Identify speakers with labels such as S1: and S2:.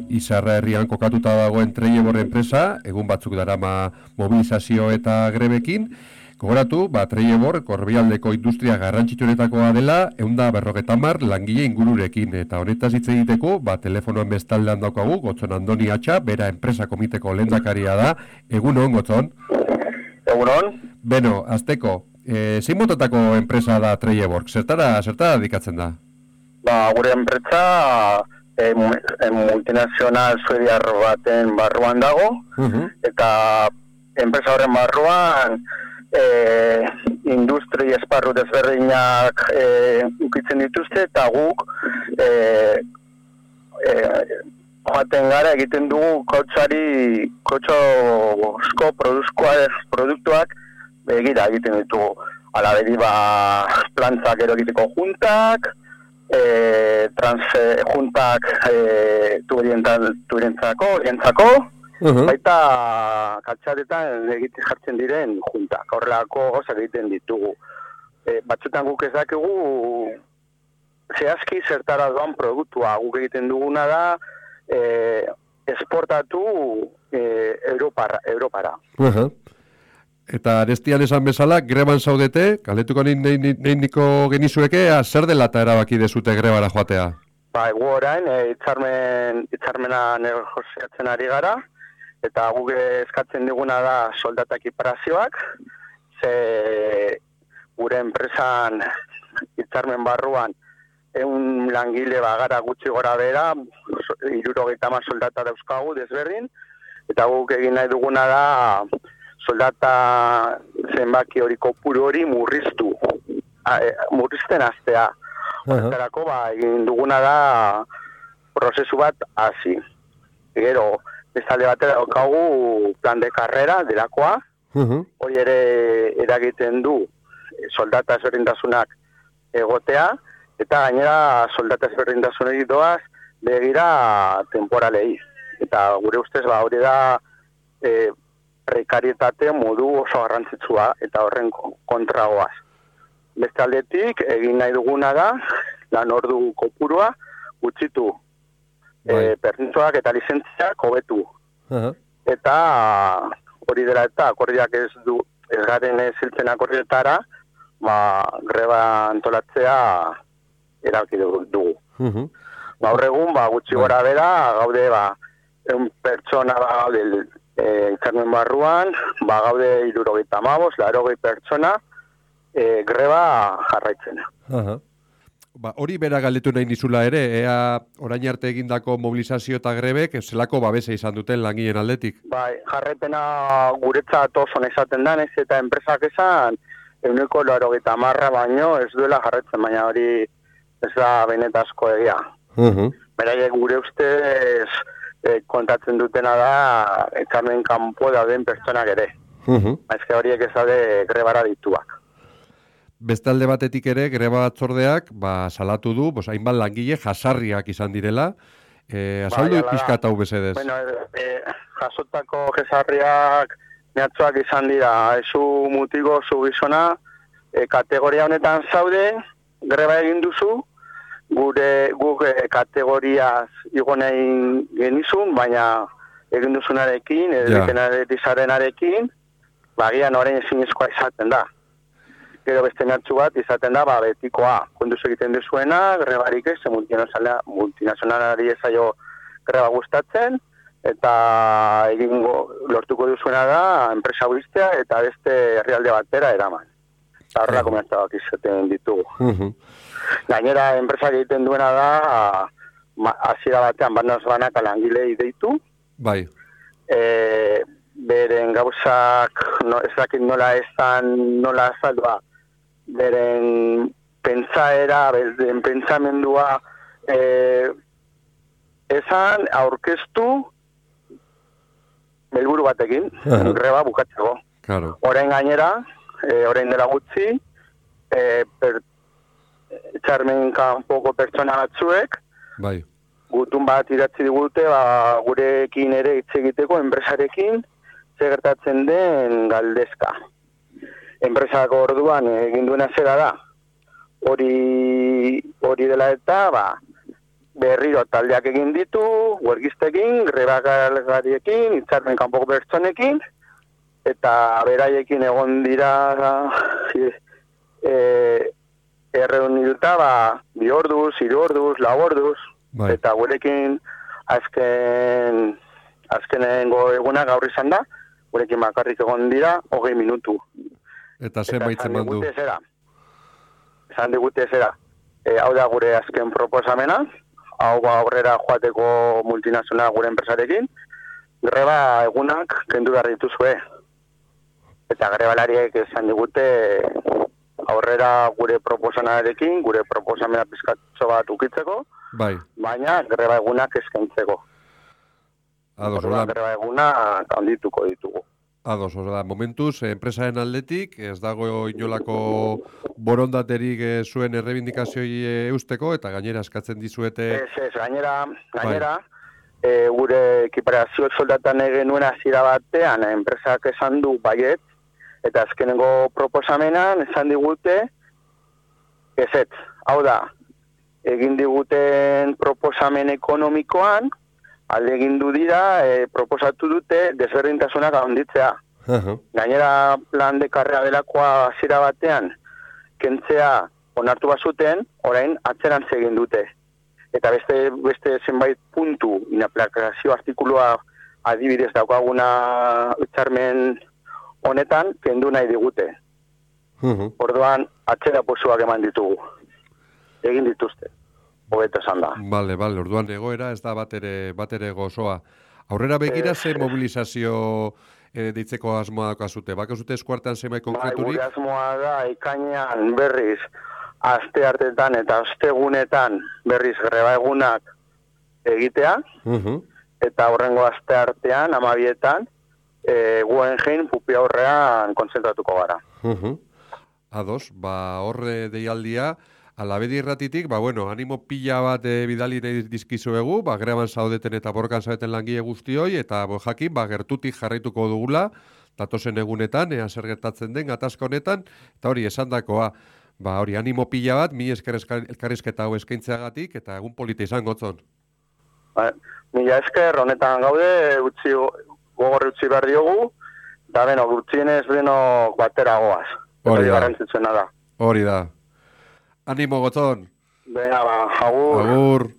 S1: Izarra herrian kokatuta dagoen Trelleborg enpresa, egun batzuk darama mobilizazio eta grebekin. Gogoratu, Trelleborg Korbialdeko industria garrantzitsuenetakoa dela, 150 langile ingururekin, eta honetaz hitz egiteko, telefonoan bestaldean daukagu, Gotzon Andoni Atxa, bera enpresa komiteko lehendakaria da. Egunon, Gotzon?
S2: Egunon?
S1: Beno, azteko, zein motatako enpresa da Trelleborg? Zertara dedikatzen da?
S2: Gure enpresa multinazional suediar baten barruan dago, eta enpresa horren barruan industri esparru desberdinak ukitzen dituzte, eta guk joaten gara egiten dugu kotxozko produktuak begira egiten ditugu. Alabedi plantzak ero egiteko juntak, juntak turientzako, baita kaltsadetan egiten jartzen diren juntak, horrelako gozak egiten ditugu. Batzutan guk ez dakigu zehazki zertara doan produktua, guk egiten duguna da esportatu Europara.
S1: Eta arestian esan bezala, greban zaudete, galdetuko niko genizueke, zer dela eta erabaki dezute grebara joatea?
S2: Gu orain, hitzarmena negoziatzen ari gara, eta guk eskatzen diguna da soldata ekiparazioak, ze gure enpresan hitzarmen barruan 100 langile bagara gutxi gora bera, 70 soldata dauzkagu desberdin, eta guk egin nahi duguna da soldata zenbaki hori kopuru hori murrizten hastea. Horretarako egin duguna da prozesu bat hasi. Gero, bestalde batera daukagu plan de carrera delakoa, hori ere eragiten du soldata ezberdintasunak egotea, eta gainera soldata ezberdintasunei doaz begira temporalei. Eta gure ustez hori da prekarietate modu oso garrantzitsua eta horren kontragoaz. Beste aldetik, egin nahi duguna da, lan ordu kopurua gutxitu, permitsoak eta lizentziak hobetu. Eta hori dela eta akordiak ez garen ziltzen akordietara, greba antolatzea erabaki dugu. Gaur egun, gutxi gora bera, gaude, pertsona gaude hitzarmen barruan, gaude 75, pertsona greba jarraitzen.
S1: Hori bera galdetu nahi nizula ere, ea orain arte egindako mobilizazio eta grebek, zelako babesa izan duten langileen aldetik?
S2: Jarraipena guretzat oso izaten da, ez eta enpresak esan, 90% baino ez duela jarraitzen, baina hori ez da benetazko egia. Beraiek gure ustez kontatzen dutena da hitzarmen kanpo dauden pertsonak ere. Ezke horiek ez daude grebara dituak.
S1: Bestalde batetik ere, greba batzordeak salatu du, hainbat langile jasarriak izan direla. Azaldu pixka eta besedez.
S2: Jasotako jasarriak mehatzuak izan dira, ezu mutiko zu gizona, kategoria honetan zaude, greba egin duzu, guk kategoriaz igo nahi genizun, baina egin duzunarekin, edekenarekin, bagian orain ezinezkoa izaten da. Gero beste mehatxu bat izaten da, betikoa, konduz egiten duzuena, grebarik ez, multinazionalari ezaio greba gustatzen, eta lortuko duzuena da, enpresa biztea eta beste herrialde batera eraman. Eta horrelako mehatxuak izaten ditugu. Gainera, enpresak egiten duena da, hasiera batean banaka langilei deitu.
S1: Bai.
S2: Beren gauzak, ez dakit nola azaldua, beren pentsaera, beren pentsamendua esan aurkeztu helburu batekin, greba bukatzeko. Orain gainera, orain dela gutxi, hitzarmen kanpoko pertsona batzuek, gutun bat idatzi digute, gurekin ere hitz egiteko, enpresarekin, ze gertatzen den galdezka. Enpresako orduan egin duena zera da, hori dela eta, berriro taldeak egin ditu, huelgistekin, grebagariekin, hitzarmen kanpoko pertsonekin, eta beraiekin egon dira erreunituta, 2 orduz, 3 orduz, 4 orduz, eta gurekin azkenengo eguna gaur izan da, gurekin bakarrik egon dira 20 minutu.
S1: Eta zenbait eman du?
S2: Esan digute zera. Hau da gure azken proposamena, hau aurrera joateko multinazionala gure enpresarekin, greba egunak kendu behar dituzue. Eta grebalariek esan digute aurrera gure proposamenarekin, gure proposamena pizkatxo bat ukitzeko, baina greba egunak eskaintzeko. Greba egunak handituko ditugu.
S1: Ados, momentuz, enpresaren aldetik, ez dago inolako borondaterik zuen errebindikazioi eusteko, eta gainera eskatzen dizuete...
S2: Ez, gainera, gure ekiparazio soldatan genuen hasiera batean, enpresak esan du baiet, eta azkenengo proposamenan esan digute, ezetz, hau da, egin diguten proposamen ekonomikoan, alde egindu dira, proposatu dute desberdintasunak handitzea. Gainera plan de karrera delakoa hasiera batean, kentzea onartu bazuten, orain atzerantz egin dute. Eta beste zenbait puntu, inaplakazio artikulua adibidez daukaguna hitzarmen honetan, kendu nahi digute. Orduan, atzera posuak eman ditugu. Egin dituzte. Hobeto esan da.
S1: Bale, orduan egoera ez da bat ere gozoa. Aurrera begira ze mobilizazio deitzeko asmoa daukazute? Bakazute eskuartean zenbait konkreturik?
S2: Gure asmoa da ikainean berriz aste artetan eta ostegunetan berriz greba egunak egitea, eta horrengo aste artean, 12etan, Guggenheim pupi aurrean konzentratuko gara.
S1: Ados, horre deialdia, Alabedi irratitik, animo pila bat bidali nahi dizkizuegu, greban zaudeten eta borrokan zaudeten langile guztioi, eta jakin, gertutik jarraituko dugula, datozen egunetan, ea zer gertatzen den, gatazka honetan, eta hori esandakoa, animo pila bat, mi esker elkarrizketa hau eskaintzeagatik, eta egun polita izango zon.
S2: Mila esker, honetan gaude, gogorri utzi behar diogu, eta gutxienez batera goaz.
S1: Hori da. Animo gotzon.
S2: Venga, agur.
S1: Agur.